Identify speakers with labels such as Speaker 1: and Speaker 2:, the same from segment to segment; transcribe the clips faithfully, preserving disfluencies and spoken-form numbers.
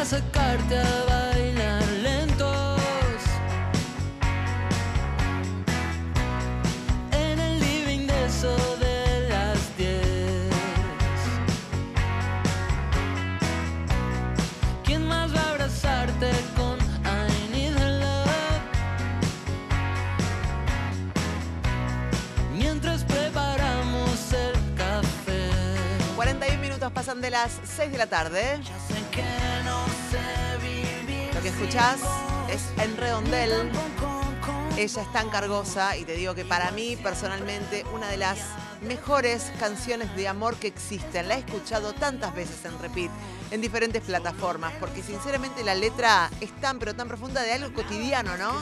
Speaker 1: sacarte a bailar lentos en el living de eso de las diez. ¿Quién más va a abrazarte con I Need Love? Mientras preparamos el café.
Speaker 2: cuarenta y un minutos pasan de las seis de la tarde.
Speaker 1: Ya sé que no sé vivir.
Speaker 2: Lo que escuchás es En Redondel. Ella es tan cargosa y te digo que para mí personalmente una de las mejores canciones de amor que existen. La he escuchado tantas veces en repeat en diferentes plataformas porque sinceramente la letra es tan pero tan profunda de algo cotidiano, ¿no?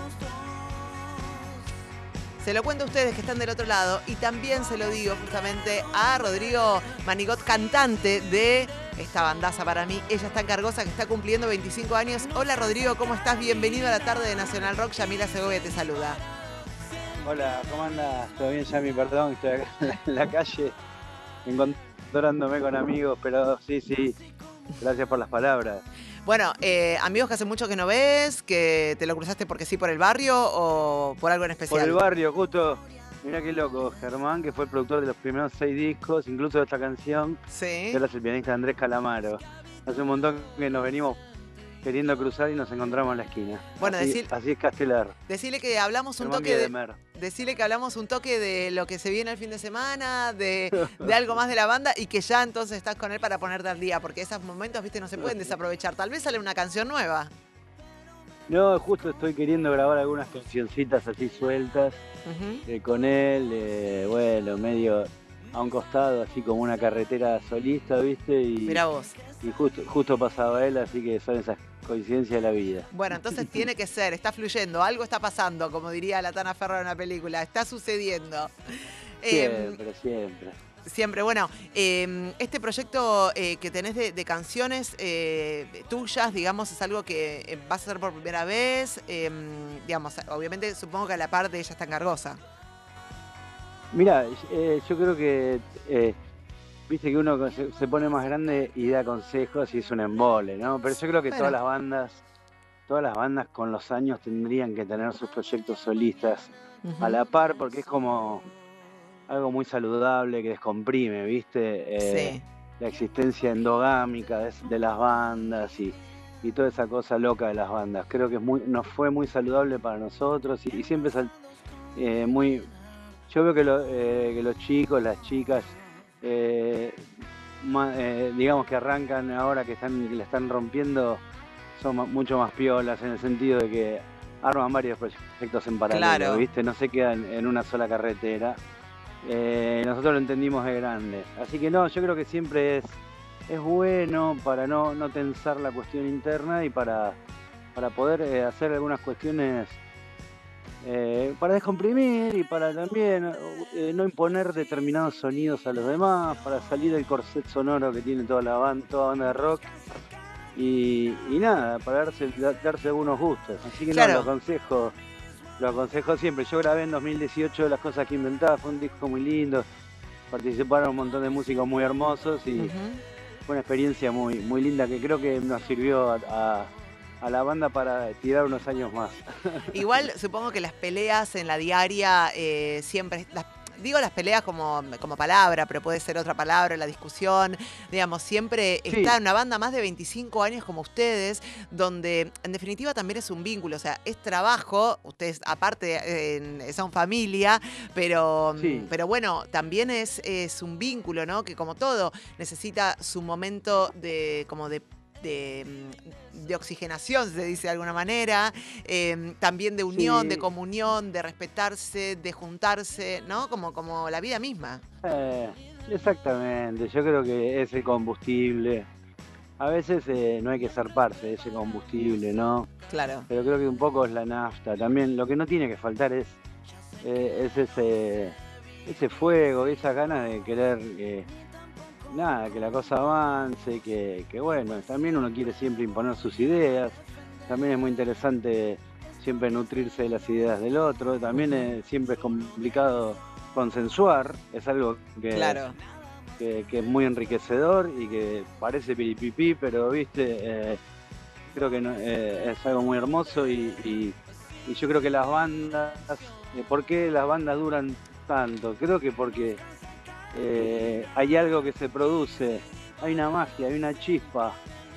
Speaker 2: Se lo cuento a ustedes que están del otro lado y también se lo digo justamente a Rodrigo Manigot, cantante de esta bandaza para mí. Ella es tan cargosa que está cumpliendo veinticinco años. Hola Rodrigo, ¿cómo estás? Bienvenido a la tarde de Nacional Rock. Yamila Segovia te saluda.
Speaker 3: Hola, ¿cómo andas? ¿Todo bien, Yami? Perdón, estoy acá en la calle encontrándome con amigos, pero sí, sí, gracias por las palabras.
Speaker 2: Bueno, eh, amigos que hace mucho que no ves, que te lo cruzaste porque sí por el barrio o por algo en especial.
Speaker 3: Por el barrio, justo, mirá qué loco, Germán, que fue el productor de los primeros seis discos, incluso de esta canción,
Speaker 2: Sí.
Speaker 3: y ahora es el pianista Andrés Calamaro. Hace un montón que nos venimos queriendo cruzar y nos encontramos en la esquina.
Speaker 2: Bueno,
Speaker 3: así,
Speaker 2: decir,
Speaker 3: así es Castelar.
Speaker 2: decirle que hablamos un
Speaker 3: Germán
Speaker 2: toque de,
Speaker 3: Biedemer.
Speaker 2: decirle que hablamos un toque de lo que se viene el fin de semana, de, de algo más de la banda y que ya entonces estás con él para ponerte al día, porque esos momentos, viste, no se pueden desaprovechar. Tal vez sale una canción nueva.
Speaker 3: No, justo estoy queriendo grabar algunas cancioncitas así sueltas
Speaker 2: Uh-huh.
Speaker 3: eh, con él, eh, bueno, medio a un costado, así como una carretera solista, ¿viste? Y,
Speaker 2: Mirá vos.
Speaker 3: y justo, justo pasaba él, así que son esas coincidencias de la vida.
Speaker 2: Bueno, entonces tiene que ser, está fluyendo, algo está pasando, como diría la Tana Ferro en una película, está sucediendo.
Speaker 3: Siempre,
Speaker 2: Eh,
Speaker 3: siempre.
Speaker 2: Siempre, bueno, eh, este proyecto eh, que tenés de, de canciones eh, tuyas, digamos, es algo que eh, vas a hacer por primera vez, eh, digamos, obviamente supongo que a la par de ella está cargosa.
Speaker 3: Mira, eh, yo creo que, eh, viste que uno se, se pone más grande y da consejos y es un embole, ¿no? Pero yo creo que
Speaker 2: Bueno.
Speaker 3: todas las bandas, todas las bandas con los años tendrían que tener sus proyectos solistas
Speaker 2: Uh-huh.
Speaker 3: a la par, porque es como algo muy saludable que descomprime, ¿viste? Eh,
Speaker 2: Sí.
Speaker 3: La existencia endogámica de, de las bandas y, y toda esa cosa loca de las bandas. Creo que es muy, nos fue muy saludable para nosotros y, y siempre es eh, muy... Yo veo que, lo, eh, que los chicos, las chicas, eh, ma, eh, digamos que arrancan ahora que, están, que la están rompiendo, son ma, mucho más piolas en el sentido de que arman varios proyectos en paralelo,
Speaker 2: Claro.
Speaker 3: ¿viste? No se quedan en una sola carretera. Eh, nosotros lo entendimos de grande. Así que no, yo creo que siempre es, es bueno para no, no tensar la cuestión interna y para, para poder eh, hacer algunas cuestiones eh, para descomprimir y para también eh, no imponer determinados sonidos a los demás, para salir del corset sonoro que tiene toda la banda, toda banda de rock. Y, y nada, para darse, darse algunos gustos. Así que
Speaker 2: Claro.
Speaker 3: no, lo aconsejo. Lo aconsejo siempre. Yo grabé en dos mil dieciocho Las Cosas que Inventaba, fue un disco muy lindo. Participaron un montón de músicos muy hermosos y
Speaker 2: Uh-huh.
Speaker 3: fue una experiencia muy, muy linda que creo que nos sirvió a, a, a la banda para tirar unos años más.
Speaker 2: Igual supongo que las peleas en la diaria eh, siempre, las, digo las peleas como, como palabra, pero puede ser otra palabra, la discusión, digamos, siempre
Speaker 3: Sí.
Speaker 2: está en una banda más de veinticinco años como ustedes, donde en definitiva también es un vínculo, o sea, es trabajo, ustedes aparte eh, son familia, pero,
Speaker 3: Sí.
Speaker 2: pero bueno, también es, es un vínculo, ¿no? Que como todo, necesita su momento de como de De, de oxigenación, se dice de alguna manera, eh, también de unión,
Speaker 3: Sí.
Speaker 2: de comunión, de respetarse, de juntarse, ¿no? Como, como la vida misma.
Speaker 3: Eh, exactamente, yo creo que ese combustible, a veces eh, no hay que zarparse de ese combustible, ¿no?
Speaker 2: Claro.
Speaker 3: Pero creo que un poco es la nafta. También lo que no tiene que faltar es, eh, es ese, ese fuego, esas ganas de querer... Eh, nada, que la cosa avance, que, que bueno, también uno quiere siempre imponer sus ideas, también es muy interesante siempre nutrirse de las ideas del otro, también es, siempre es complicado consensuar, es algo que,
Speaker 2: Claro.
Speaker 3: que, que es muy enriquecedor y que parece piripipí, pero viste, eh, creo que no- eh, es algo muy hermoso y, y- y yo creo que las bandas, eh, ¿por qué las bandas duran tanto? Creo que porque eh, hay algo que se produce, hay una magia, hay una chispa,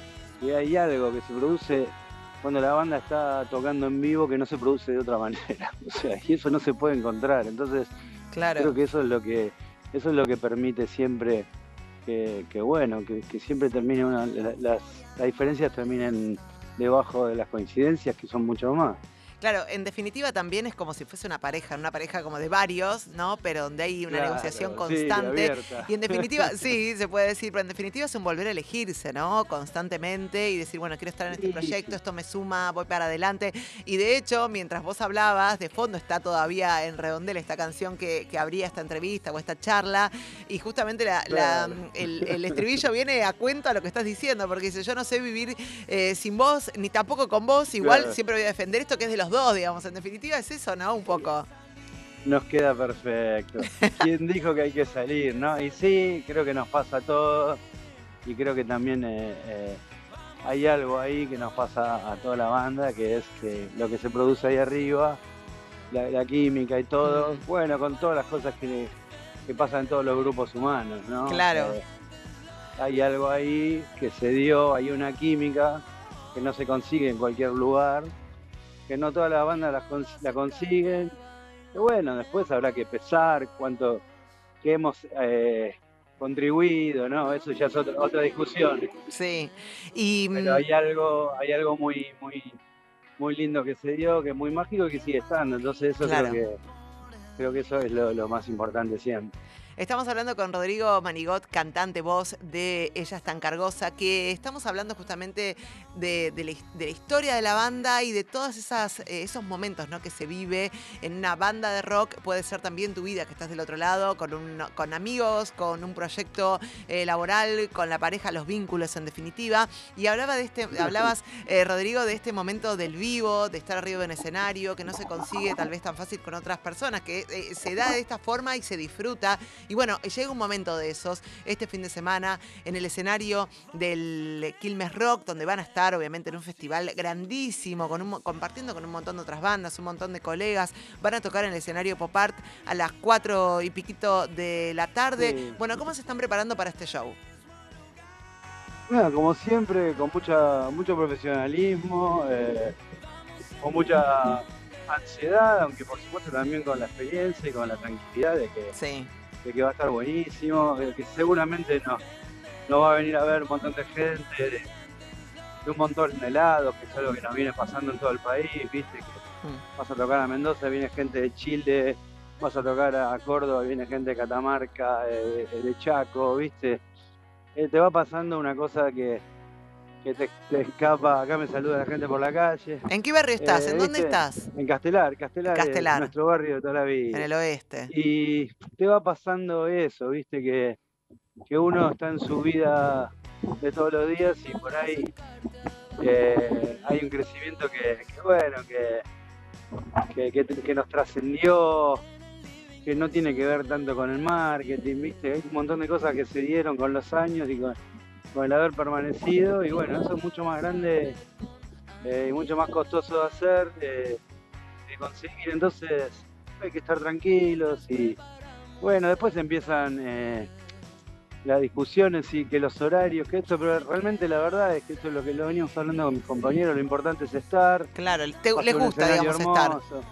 Speaker 3: y hay algo que se produce cuando la banda está tocando en vivo que no se produce de otra manera. O sea, y eso no se puede encontrar. Entonces, creo
Speaker 2: Claro.
Speaker 3: que eso es lo que, eso es lo que permite siempre que, que bueno, que, que siempre termine una, la- las, las diferencias terminen debajo de las coincidencias, que son mucho más.
Speaker 2: Claro, en definitiva también es como si fuese una pareja, una pareja como de varios, ¿no? Pero donde hay una negociación
Speaker 3: Claro, sí,
Speaker 2: constante.
Speaker 3: abierta.
Speaker 2: Y en definitiva, sí, se puede decir, pero en definitiva es un volver a elegirse, ¿no? Constantemente y decir, bueno, quiero estar en este
Speaker 3: Sí,
Speaker 2: proyecto,
Speaker 3: sí.
Speaker 2: esto me suma, voy para adelante. Y de hecho, mientras vos hablabas, de fondo está todavía en Redondel esta canción que, que abría esta entrevista o esta charla. Y justamente la- la-
Speaker 3: Claro.
Speaker 2: el, el estribillo viene a cuento a lo que estás diciendo, porque dice, yo no sé vivir eh, sin vos, ni tampoco con vos, igual
Speaker 3: Claro.
Speaker 2: siempre voy a defender esto que es de los dos, digamos. En definitiva es eso, ¿no? Un poco.
Speaker 3: Nos queda perfecto. ¿Quién dijo que hay que salir, no? Y sí, creo que nos pasa a todos. Y creo que también eh, eh, hay algo ahí que nos pasa a toda la banda, que es que lo que se produce ahí arriba, la, la química y todo,
Speaker 2: Mm,
Speaker 3: bueno, con todas las cosas que, que pasan en todos los grupos humanos, ¿no?
Speaker 2: claro.
Speaker 3: Eh, hay algo ahí que se dio, hay una química que no se consigue en cualquier lugar, que no todas las bandas las cons- la consiguen. Y bueno, después habrá que pesar cuánto que hemos eh, contribuido, ¿no? Eso ya es otra, otra discusión.
Speaker 2: Sí. Y
Speaker 3: Pero
Speaker 2: mm,
Speaker 3: hay algo, hay algo muy, muy, muy lindo que se dio, que es muy mágico y que sigue estando. Entonces eso creo
Speaker 2: claro.
Speaker 3: que, creo que eso es lo, lo más importante siempre.
Speaker 2: Estamos hablando con Rodrigo Manigot, cantante, voz de Ella es tan cargosa, que estamos hablando justamente de, de la, his- de la historia de la banda y de todos esas, eh, esos momentos, ¿no? Que se vive en una banda de rock. Puede ser también tu vida, que estás del otro lado, con, un- con amigos, con un proyecto eh, laboral, con la pareja, los vínculos en definitiva. Y hablaba de este, hablabas, eh, Rodrigo, de este momento del vivo, de estar arriba de un escenario, que no se consigue tal vez tan fácil con otras personas, que eh, se da de esta forma y se disfruta. Y bueno, llega un momento de esos, este fin de semana, en el escenario del Quilmes Rock, donde van a estar, obviamente, en un festival grandísimo, con un mo- compartiendo con un montón de otras bandas, un montón de colegas. Van a tocar en el escenario Pop Art a las cuatro y piquito de la tarde.
Speaker 3: Sí.
Speaker 2: Bueno, ¿cómo se están preparando para este show?
Speaker 3: Bueno, como siempre, con mucha, mucho profesionalismo, eh, con mucha ansiedad, aunque por supuesto también con la experiencia y con la tranquilidad de que,
Speaker 2: Sí.
Speaker 3: de que va a estar buenísimo, de que seguramente nos, nos va a venir a ver un montón de gente, de, de un montón de lados, que es algo que nos viene pasando en todo el país, viste, que
Speaker 2: Mm.
Speaker 3: vas a tocar a Mendoza, viene gente de Chile, vas a tocar a Córdoba, viene gente de Catamarca, eh, de Chaco, viste. Eh, te va pasando una cosa que, que te, te escapa. Acá me saluda la gente por la calle.
Speaker 2: ¿En qué barrio estás?
Speaker 3: Eh,
Speaker 2: ¿En dónde
Speaker 3: ¿viste?
Speaker 2: estás?
Speaker 3: En Castelar,
Speaker 2: En
Speaker 3: Castelar es
Speaker 2: Castelar,
Speaker 3: nuestro barrio de toda la
Speaker 2: en
Speaker 3: vida.
Speaker 2: el oeste.
Speaker 3: Y te va pasando eso, viste, que, que uno está en su vida de todos los días y por ahí eh, hay un crecimiento que, que bueno, que, que, que, que nos trascendió, que no tiene que ver tanto con el marketing, ¿viste? Hay un montón de cosas que se dieron con los años y con, con el haber permanecido, y bueno, eso es mucho más grande eh, y mucho más costoso de hacer, eh, de conseguir. Entonces hay que estar tranquilos y bueno, después empiezan eh, las discusiones y que los horarios, que esto, pero realmente la verdad es que esto es lo que lo venimos hablando con mis compañeros, lo importante es estar,
Speaker 2: Claro, te-
Speaker 3: va a
Speaker 2: les
Speaker 3: ser un
Speaker 2: gusta,
Speaker 3: escenario
Speaker 2: digamos, estar.
Speaker 3: hermoso,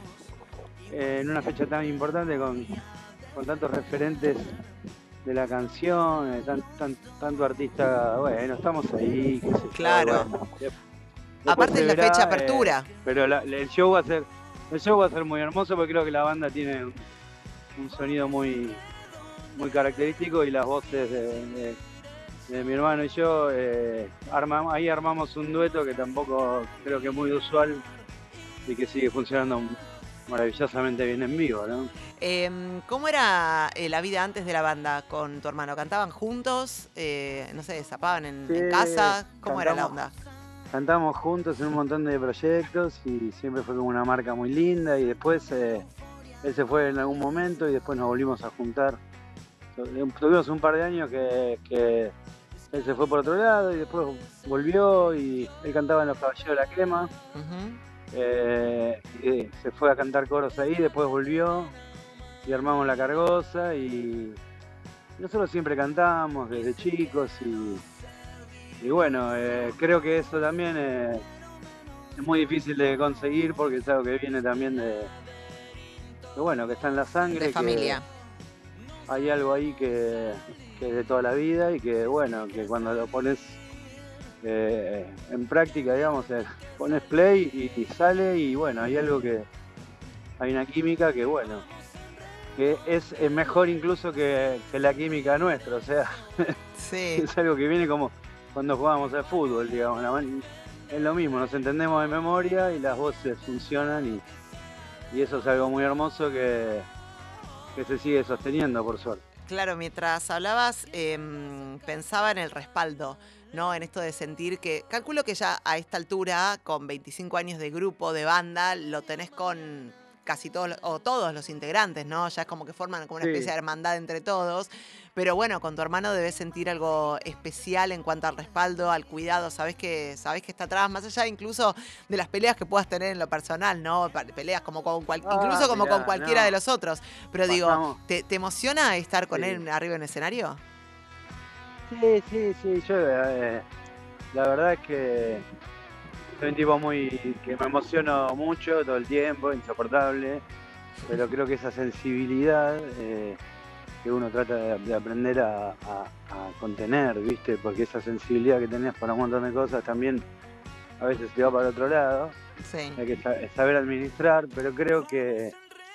Speaker 3: eh, en una fecha tan importante con, con tantos referentes de la canción, eh, tan, tan- tanto artista, bueno, estamos ahí, qué sé yo,
Speaker 2: Claro.
Speaker 3: bueno, de- después
Speaker 2: Aparte
Speaker 3: se
Speaker 2: es la
Speaker 3: verá,
Speaker 2: fecha
Speaker 3: eh,
Speaker 2: apertura.
Speaker 3: pero la- el show va a ser, el show va a ser muy hermoso porque creo que la banda tiene un, un sonido muy, muy característico y las voces de, de- de mi hermano y yo, eh, armamos, ahí armamos un dueto que tampoco creo que es muy usual y que sigue funcionando maravillosamente bien en vivo, ¿no?
Speaker 2: Em, ¿Cómo era eh, la vida antes de la banda con tu hermano? ¿Cantaban juntos? Eh, no sé, ¿zapaban en, en
Speaker 3: Sí,
Speaker 2: casa? ¿Cómo era la
Speaker 3: cantamos,
Speaker 2: onda?
Speaker 3: cantamos juntos en un montón de proyectos y siempre fue como una marca muy linda y después eh, él se fue en algún momento y después nos volvimos a juntar. Tu- Tuvimos un par de años que, que, él se fue por otro lado y después volvió y él cantaba en Los Caballeros de la Crema.
Speaker 2: Ujú.
Speaker 3: eh, y se fue a cantar coros ahí, después volvió y armamos La Cargosa y nosotros siempre cantamos desde chicos y, y bueno, eh, creo que eso también eh, es muy difícil de conseguir porque es algo que viene también de, de bueno, que está en la sangre,
Speaker 2: De familia.
Speaker 3: que hay algo ahí que, que es de toda la vida y que bueno, que cuando lo pones eh, en práctica, digamos, eh, pones play y, y sale y bueno, hay algo que, hay una química que bueno, que es, es mejor incluso que, que la química nuestra, o sea,
Speaker 2: Sí.
Speaker 3: es algo que viene como cuando jugábamos al fútbol, digamos, la man- es lo mismo, nos entendemos de memoria y las voces funcionan y, y eso es algo muy hermoso que, que se sigue sosteniendo por suerte.
Speaker 2: Claro, mientras hablabas, em, pensaba en el respaldo, ¿no? En esto de sentir que, calculo que ya a esta altura, con veinticinco años de grupo, de banda, lo tenés con casi todos, lo- o todos los integrantes, ¿no? Ya es como que forman como una especie
Speaker 3: Sí,
Speaker 2: de hermandad entre todos. Pero bueno, con tu hermano debes sentir algo especial en cuanto al respaldo, al cuidado, sabés que, sabés que está atrás, más allá incluso de las peleas que puedas tener en lo personal, ¿no? Pa- Peleas como con cual-
Speaker 3: ah,
Speaker 2: incluso como con
Speaker 3: mirá,
Speaker 2: cualquiera de
Speaker 3: no,
Speaker 2: los otros. Pero digo,
Speaker 3: pasamos,
Speaker 2: ¿te, te emociona estar con
Speaker 3: sí,
Speaker 2: él arriba en el escenario?
Speaker 3: sí, sí, sí, yo eh, la verdad es que soy un tipo muy, que me emociono mucho todo el tiempo, insoportable, pero creo que esa sensibilidad eh, que uno trata de, de aprender a, a- a contener, ¿viste? Porque esa sensibilidad que tenés para un montón de cosas también a veces te va para otro lado,
Speaker 2: Sí.
Speaker 3: hay que sa- saber administrar, pero creo que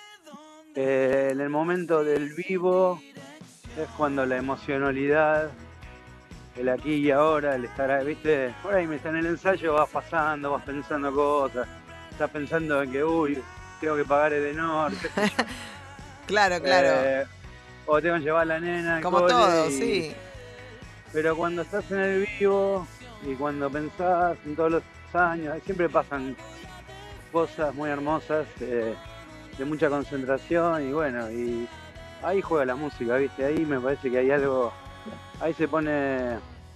Speaker 3: eh, en el momento del vivo es cuando la emocionalidad, el aquí y ahora, el estar ahí, ¿viste? Por ahí me está en el ensayo, vas pasando, vas pensando cosas, estás pensando en que, uy, tengo que pagar el Edenor, qué sé yo.
Speaker 2: Claro, claro.
Speaker 3: Eh, o tengo que llevar a la nena al
Speaker 2: Como
Speaker 3: cole,
Speaker 2: todo,
Speaker 3: y...
Speaker 2: sí.
Speaker 3: pero cuando estás en el vivo y cuando pensás en todos los años, siempre pasan cosas muy hermosas, eh, de mucha concentración y bueno, y ahí juega la música, ¿viste? Ahí me parece que hay algo, ahí se pone,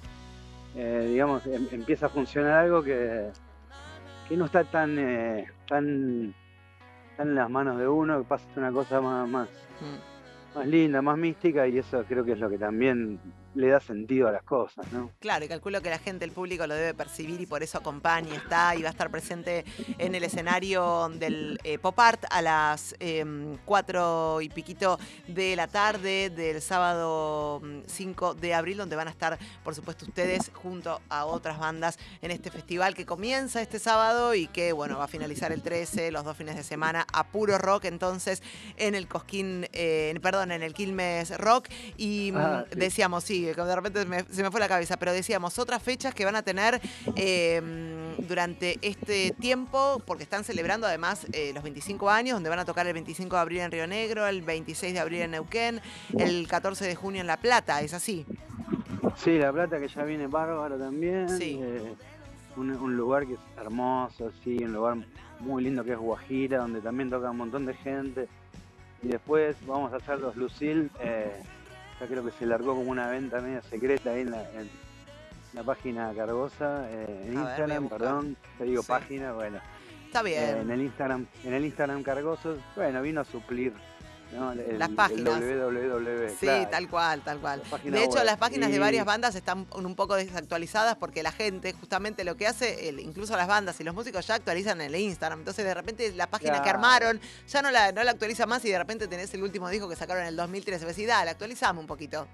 Speaker 3: eh, digamos, em- empieza a funcionar algo que, que no está tan, eh, tan, tan en las manos de uno, que pasa una cosa más, más,
Speaker 2: Mm.
Speaker 3: más linda, más mística y eso creo que es lo que también le da sentido a las cosas, ¿no?
Speaker 2: Claro, y calculo que la gente, el público lo debe percibir y por eso acompaña, está y va a estar presente en el escenario del eh, Pop Art a las em, cuatro y piquito de la tarde del sábado mm, cinco de abril, donde van a estar, por supuesto, ustedes junto a otras bandas en este festival que comienza este sábado y que, bueno, va a finalizar el trece, los dos fines de semana, a puro rock, entonces, en el Cosquín, eh, perdón, en el Quilmes Rock. Y mm,
Speaker 3: Ah, sí.
Speaker 2: decíamos, sí, que de repente me- se me fue la cabeza, pero decíamos otras fechas que van a tener eh, durante este tiempo, porque están celebrando además eh, los veinticinco años, donde van a tocar el veinticinco de abril en Río Negro, el veintiséis de abril en Neuquén, el catorce de junio en La Plata, ¿es así?
Speaker 3: Sí, La Plata que ya viene bárbaro también,
Speaker 2: Sí.
Speaker 3: eh, un, un lugar que es hermoso, sí, un lugar muy lindo que es Guajira, donde también toca un montón de gente. Y después vamos a hacer los Lucil, eh, ya creo que se largó como una venta media secreta ahí en la, en la página Cargosa, eh, en
Speaker 2: A ver, voy a
Speaker 3: Instagram,
Speaker 2: buscar.
Speaker 3: perdón, te digo
Speaker 2: Sí.
Speaker 3: página, bueno,
Speaker 2: Está
Speaker 3: eh, en
Speaker 2: bien.
Speaker 3: el Instagram, en el Instagram Cargosos, bueno, vino a suplir, ¿no? el,
Speaker 2: Las
Speaker 3: el
Speaker 2: páginas.
Speaker 3: www,
Speaker 2: Sí,
Speaker 3: claro,
Speaker 2: tal cual, tal cual.
Speaker 3: la página
Speaker 2: De hecho,
Speaker 3: web.
Speaker 2: las páginas de varias
Speaker 3: Y
Speaker 2: bandas están un un poco desactualizadas porque la gente justamente lo que hace, el- incluso las bandas y los músicos ya actualizan en el Instagram. Entonces, de repente, la página que
Speaker 3: claro,
Speaker 2: armaron ya no la, no la actualiza más y de repente tenés el último disco que sacaron en el dos mil trece. Pues sí, dale, actualizame un poquito.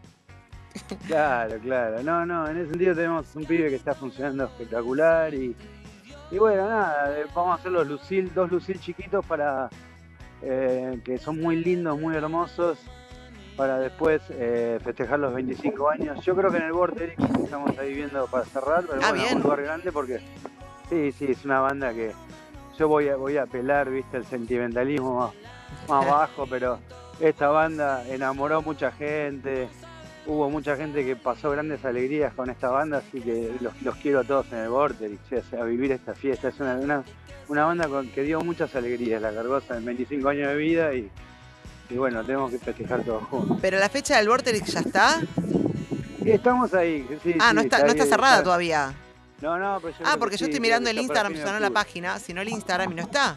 Speaker 3: claro, claro. No, no, en ese sentido tenemos un pibe que está funcionando espectacular y, y bueno, nada, eh, vamos a hacer los Lucil, dos Lucil chiquitos para eh, que son muy lindos, muy hermosos, para después eh, festejar los veinticinco años. Yo creo que en el Vorterix estamos ahí viendo para cerrar, pero
Speaker 2: Ah,
Speaker 3: bueno,
Speaker 2: bien.
Speaker 3: un lugar grande porque sí, sí, es una banda que yo voy a, voy a apelar, viste, el sentimentalismo más, más bajo, pero esta banda enamoró mucha gente. Hubo mucha gente que pasó grandes alegrías con esta banda, así que los, los quiero a todos en el Vorterix, o sea, a vivir esta fiesta. Es una, una, una banda con, que dio muchas alegrías, La Cargosa, en veinticinco años de vida y, y bueno, tenemos que festejar todos juntos.
Speaker 2: Pero la fecha del Vorterix ya está.
Speaker 3: Estamos ahí, sí,
Speaker 2: Ah,
Speaker 3: sí,
Speaker 2: no está, no
Speaker 3: ahí,
Speaker 2: está cerrada
Speaker 3: está-
Speaker 2: todavía.
Speaker 3: No, no, pero yo
Speaker 2: Ah,
Speaker 3: creo
Speaker 2: porque
Speaker 3: que
Speaker 2: yo
Speaker 3: sí,
Speaker 2: estoy
Speaker 3: creo
Speaker 2: mirando
Speaker 3: que
Speaker 2: el
Speaker 3: está para
Speaker 2: Instagram,
Speaker 3: fin
Speaker 2: pero
Speaker 3: de
Speaker 2: no la
Speaker 3: octubre.
Speaker 2: página. Si no el Instagram y no está.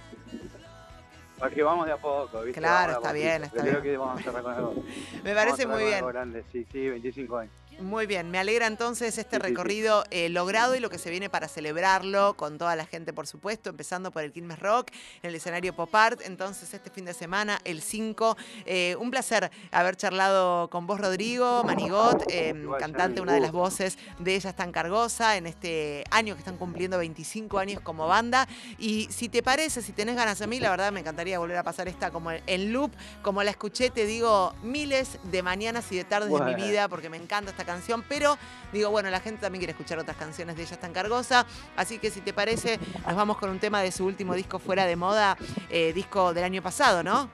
Speaker 3: Porque vamos de a poco, ¿viste?
Speaker 2: Claro,
Speaker 3: Vamos de a
Speaker 2: está
Speaker 3: poquito.
Speaker 2: bien, está
Speaker 3: Yo creo
Speaker 2: bien.
Speaker 3: que vamos a cerrar con algo.
Speaker 2: Me
Speaker 3: Vamos a
Speaker 2: parece
Speaker 3: cerrar
Speaker 2: muy
Speaker 3: con
Speaker 2: bien.
Speaker 3: algo grande, sí, sí, veinticinco años.
Speaker 2: Muy bien, me alegra entonces este
Speaker 3: Sí, sí, sí.
Speaker 2: recorrido eh, logrado y lo que se viene para celebrarlo con toda la gente, por supuesto, empezando por el Quilmes Rock, en el escenario Pop Art. Entonces, este fin de semana, el cinco. Eh, un placer haber charlado con vos, Rodrigo Manigot, eh,
Speaker 3: Igual,
Speaker 2: cantante,
Speaker 3: Yami,
Speaker 2: una de las
Speaker 3: gusto.
Speaker 2: voces de Ella es tan Cargosa, en este año que están cumpliendo veinticinco años como banda. Y si te parece, si tenés ganas a mí, la verdad me encantaría volver a pasar esta como en loop, como la escuché, te digo, miles de mañanas y de tardes de mi
Speaker 3: Bueno.
Speaker 2: vida, porque me encanta esta canción, pero digo, bueno, la gente también quiere escuchar otras canciones de Ella es tan Cargosa, así que si te parece, nos vamos con un tema de su último disco Fuera de Moda, eh, disco del año pasado, ¿no?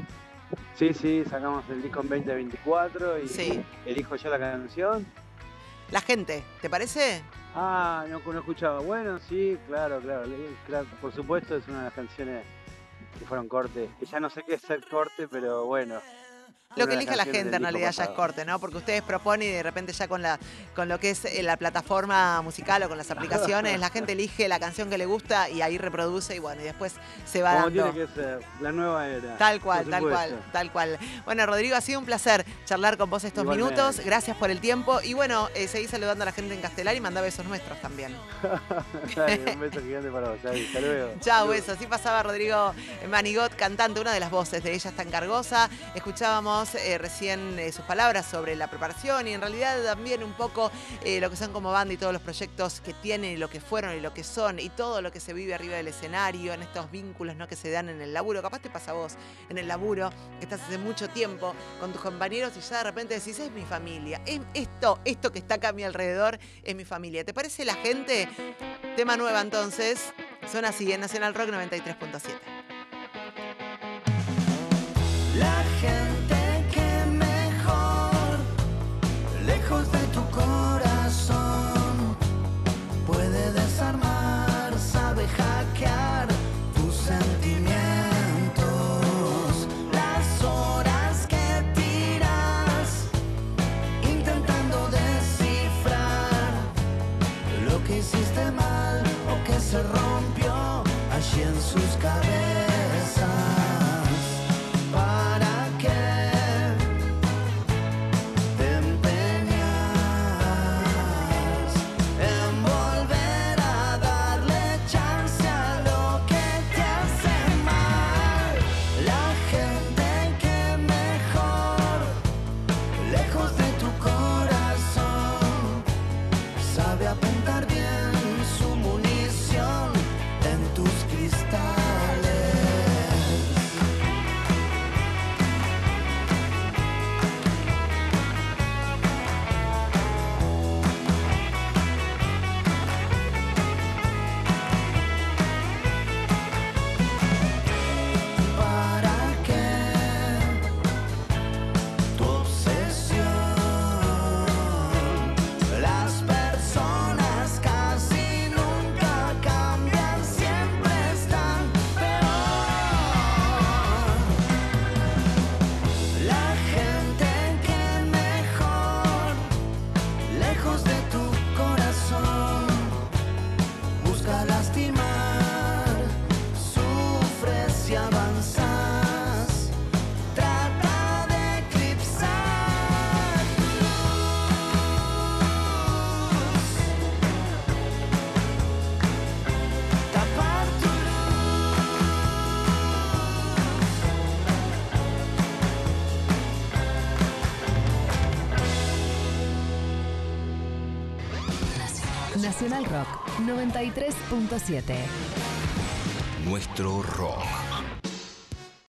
Speaker 3: Sí, sí, sacamos el disco en veinte veinticuatro y
Speaker 2: Sí.
Speaker 3: elijo yo la canción.
Speaker 2: La gente, ¿te parece?
Speaker 3: Ah, no, no escuchaba. Bueno, sí, claro, claro, le- claro, por supuesto es una de las canciones que fueron corte. Que ya no sé qué es ser corte, pero bueno. fue
Speaker 2: Lo
Speaker 3: una
Speaker 2: que
Speaker 3: de las
Speaker 2: elija la
Speaker 3: canciones
Speaker 2: gente
Speaker 3: del
Speaker 2: en
Speaker 3: disco
Speaker 2: realidad ya es
Speaker 3: pasado.
Speaker 2: corte, ¿no? Porque ustedes proponen y de repente ya con la con lo que es eh, la plataforma musical o con las aplicaciones, la gente elige la canción que le gusta y ahí reproduce y bueno, y después se va
Speaker 3: Como
Speaker 2: dando.
Speaker 3: tiene que ser, la nueva era.
Speaker 2: Tal cual,
Speaker 3: por
Speaker 2: tal cual,
Speaker 3: supuesto.
Speaker 2: tal cual. Bueno, Rodrigo, ha sido un placer charlar con vos estos
Speaker 3: Igualmente.
Speaker 2: minutos. Gracias por el tiempo. Y bueno, eh, seguí saludando a la gente en Castelar y mandá besos nuestros también.
Speaker 3: Dale, un beso gigante para vos, Xavi. Hasta luego.
Speaker 2: Chao,
Speaker 3: Salud.
Speaker 2: besos. Así pasaba Rodrigo Manigot, cantante, una de las voces de Ella es tan Cargosa. Escuchábamos eh, recién eh, sus palabras sobre la preparación y en realidad también un poco eh, lo que son como banda y todos los proyectos que tienen y lo que fueron y lo que son y todo lo que se vive arriba del escenario, en estos vínculos, ¿no?, que se dan en el laburo. Capaz te pasa a vos en el laburo, que estás hace mucho tiempo con tus compañeros y ya de repente decís, es mi familia, es esto, esto que está acá a mi alrededor es mi familia. ¿Te parece la gente? Tema nueva entonces, suena así en Nacional Rock noventa y tres punto siete.
Speaker 1: La gente que mejor, lejos de tu corazón, puede desarmar, sabe hackear tus sentimientos. Las horas que tiras, intentando descifrar lo que hiciste mal o que se rompió allí en sus cabezas. ¿Para qué te empeñas en volver a darle chance a lo que te hace mal? La gente que mejor, lejos de tu corazón, sabe apuntar bien su munición en tus cristales. ¿Para qué tu obsesión? Las personas casi nunca cambian, siempre están peor. La gente que mejor, lejos de tu corazón, busca lastimar, sufres y avanzas, trata de eclipsar tu luz, tapar tu
Speaker 4: Nacional Rock noventa y tres punto siete.
Speaker 5: Nuestro rock.